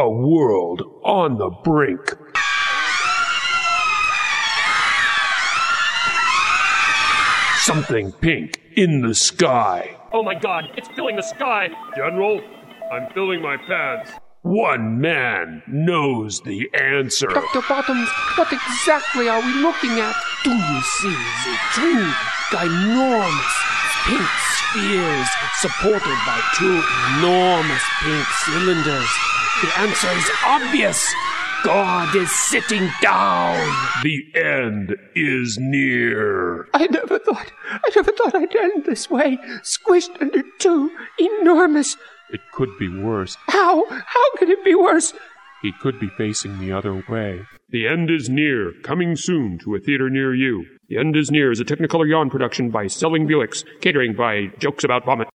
A world on the brink. Something pink in the sky. Oh my god, it's filling the sky! General, I'm filling my pants. One man knows the answer. Dr. Bottoms, what exactly are we looking at? Do you see the two ginormous pink spheres supported by two enormous pink cylinders? The answer is obvious. God is sitting down. The end is near. I never thought I'd end this way, squished under two enormous... It could be worse. How could it be worse? He could be facing the other way. The End is Near, coming soon to a theater near you. The End is Near is a Technicolor Yawn production by Selling Buicks, catering by Jokes About Vomit.